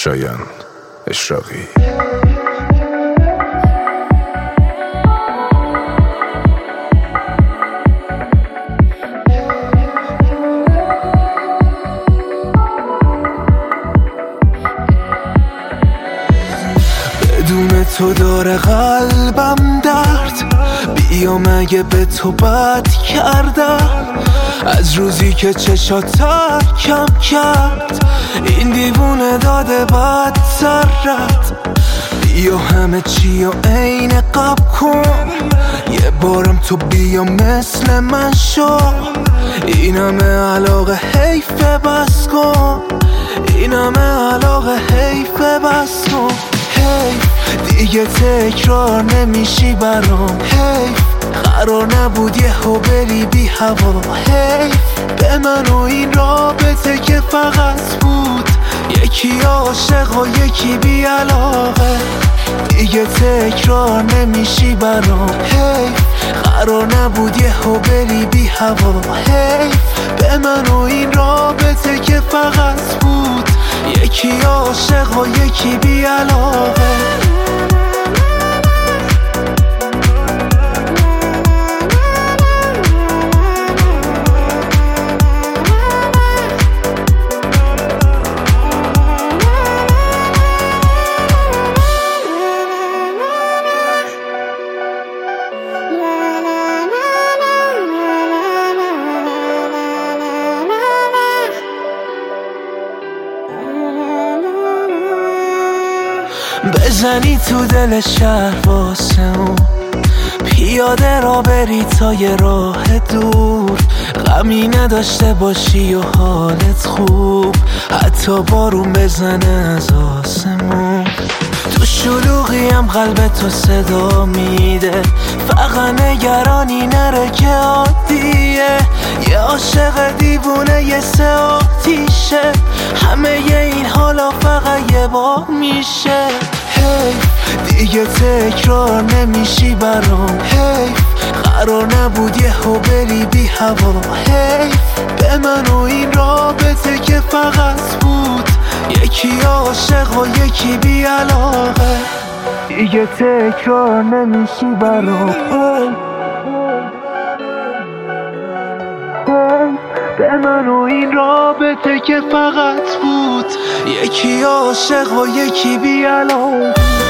شایان اشراقی. بدون تو داره قلبم درد، بیا مگه به تو بد کردم. از روزی که چشات کم کرد این دیوونه داده بدتر رد. بیا همه چی و عین قبل کن، یه بارم تو بیا مثل من شو. این همه علاقه حیفه بس کن، این همه علاقه حیفه بس کن. حیف دیگه تکرار نمیشی برام، حیف قرار نبود یهو بری بی هوا. حیف به من و این رابطه که فقط بود یکی عاشق و یکی بی علاقه. دیگه تکرار نمیشی برام، حیف قرار نبود یهو بری بی هوا. حیف به من و این رابطه که فقط بود یکی عاشق و یکی بی علاقه. بزنی تو دل شهر واسه اون، پیاده را بری تا یه راه دور. غمی نداشته باشی و حالت خوب، حتی بارون بزنه از آسمون. تو شلوغیم قلب تو صدا میده، فقط نگرانی نره که عادیه. یه عاشق دیوونه یه سه آتیشه، همه این حالا فقط یه بار میشه. حیف دیگه تکرار نمیشی برام، حیف قرار نبود یهو بری بی هوا. حیف به من و این رابطه که فقط بود یکی عاشق و یکی بی علاقه. دیگه تکرار نمیشی برام، حیف به من و این رابطه که فقط بود یکی عاشق و یکی بی علاقه.